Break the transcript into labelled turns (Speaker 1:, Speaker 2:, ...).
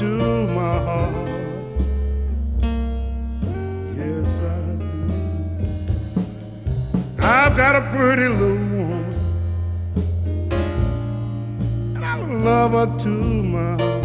Speaker 1: to my heart. Yes, I do. I've got a pretty little woman, and I love her to my heart.